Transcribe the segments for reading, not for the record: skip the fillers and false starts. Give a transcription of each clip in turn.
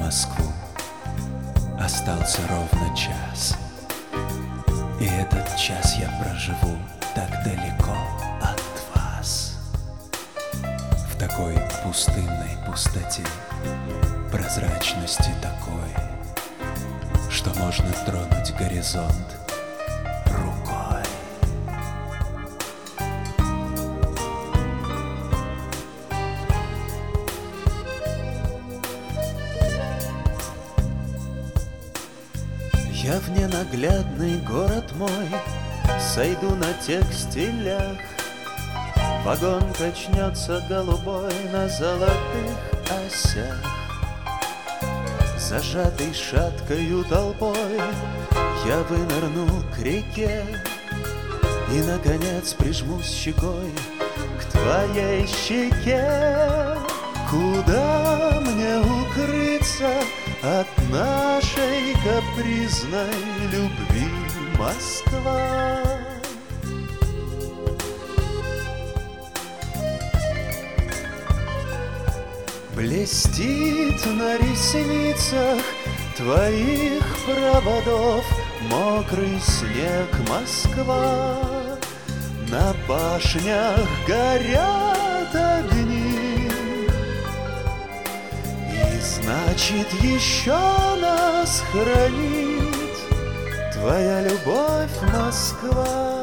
Москву остался ровно час, и этот час я проживу так далеко от вас. В такой пустынной пустоте, прозрачности такой, что можно тронуть горизонт рукой. Я в ненаглядный город мой сойду на текстилях. Вагон качнется голубой на золотых осях. Зажатый шаткою толпой я вынырну к реке и, наконец, прижмусь щекой к твоей щеке. Куда мне укрыться от нашей капризной любви, Москва? Блестит на ресницах твоих проводов мокрый снег, Москва. На башнях горят огни, и значит еще нас хранит твоя любовь, Москва.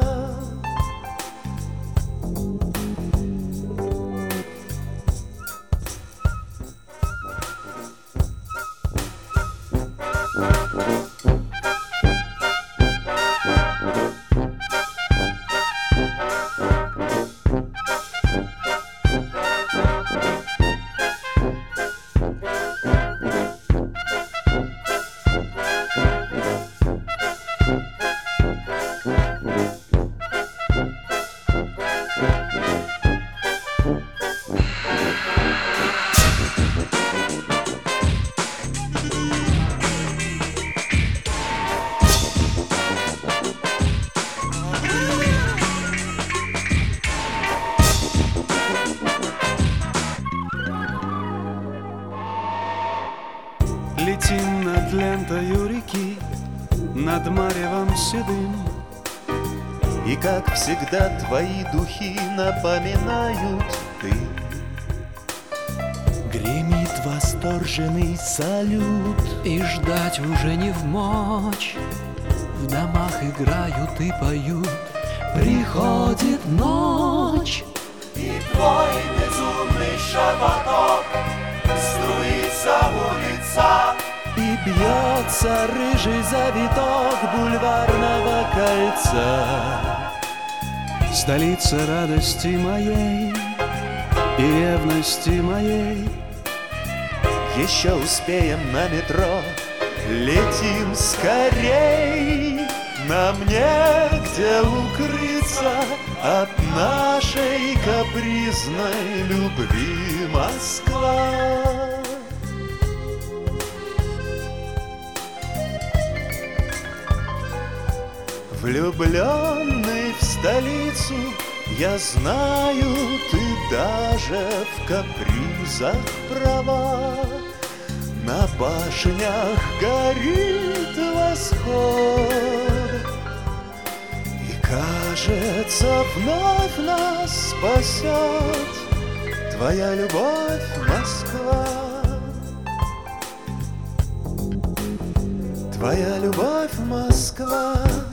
Летим над лентою реки, над маревом седым, и, как всегда, твои духи напоминают ты. Гремит восторженный салют, и ждать уже не вмочь. В домах играют и поют, приходит ночь. И твой безумный шепоток струится улица, и бьется рыжий завиток бульварного кольца. столица радости моей и ревности моей. Еще успеем на метро, летим скорей. Нам негде укрыться от нашей капризной любви, Москва. Влюбленный в столицу, я знаю, ты даже в капризах права. На башнях горит восход, и, кажется, вновь нас спасет твоя любовь, Москва. Твоя любовь, Москва.